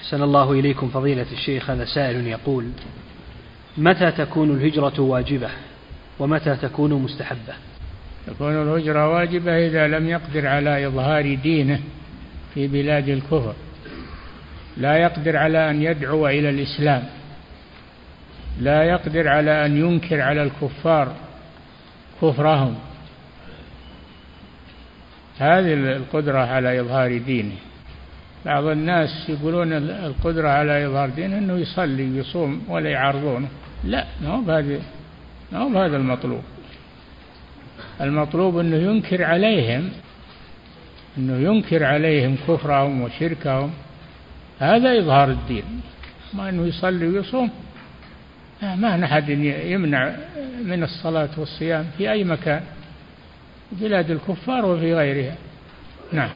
أحسن الله إليكم فضيلة الشيخ. هذا سائل يقول: متى تكون الهجرة واجبة ومتى تكون مستحبة؟ تكون الهجرة واجبة إذا لم يقدر على إظهار دينه في بلاد الكفر، لا يقدر على أن يدعو إلى الإسلام، لا يقدر على أن ينكر على الكفار كفرهم، هذه القدرة على إظهار دينه. بعض الناس يقولون القدرة على إظهار دينه أنه يصلي ويصوم ولا يعارضونه، لا، ما هو هذا المطلوب. المطلوب أنه ينكر عليهم كفرهم وشركهم، هذا إظهار الدين. ما أنه يصلي ويصوم، ما أحد يمنع من الصلاة والصيام في أي مكان، بلاد الكفار وفي غيرها. نعم.